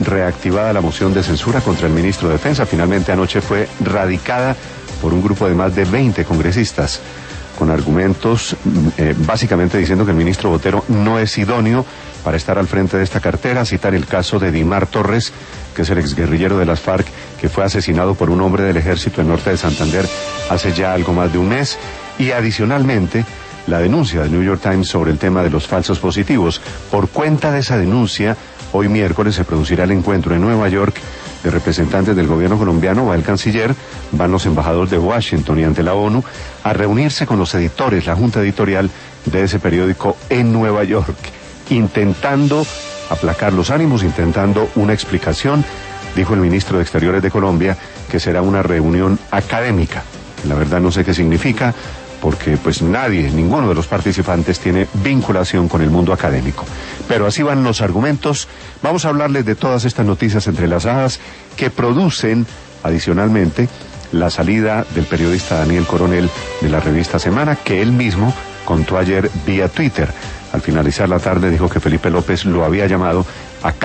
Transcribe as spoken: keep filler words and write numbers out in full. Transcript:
reactivada la moción de censura contra el ministro de Defensa. Finalmente anoche fue radicada por un grupo de más de veinte congresistas, con argumentos eh, básicamente diciendo que el ministro Botero no es idóneo para estar al frente de esta cartera. Citar el caso de Dimar Torres, que es el exguerrillero de las FARC, que fue asesinado por un hombre del ejército en norte de Santander hace ya algo más de un mes. Y adicionalmente, la denuncia del New York Times sobre el tema de los falsos positivos. Por cuenta de esa denuncia, hoy miércoles se producirá el encuentro en Nueva York de representantes del gobierno colombiano. Va el canciller, van los embajadores de Washington y ante la ONU a reunirse con los editores, la junta editorial de ese periódico en Nueva York, intentando aplacar los ánimos, intentando una explicación. Dijo el ministro de Exteriores de Colombia que será una reunión académica. La verdad no sé qué significa, porque pues nadie, ninguno de los participantes tiene vinculación con el mundo académico. Pero así van los argumentos. Vamos a hablarles de todas estas noticias entrelazadas que producen, adicionalmente, la salida del periodista Daniel Coronel de la revista Semana, que él mismo contó ayer vía Twitter. Al finalizar la tarde dijo que Felipe López lo había llamado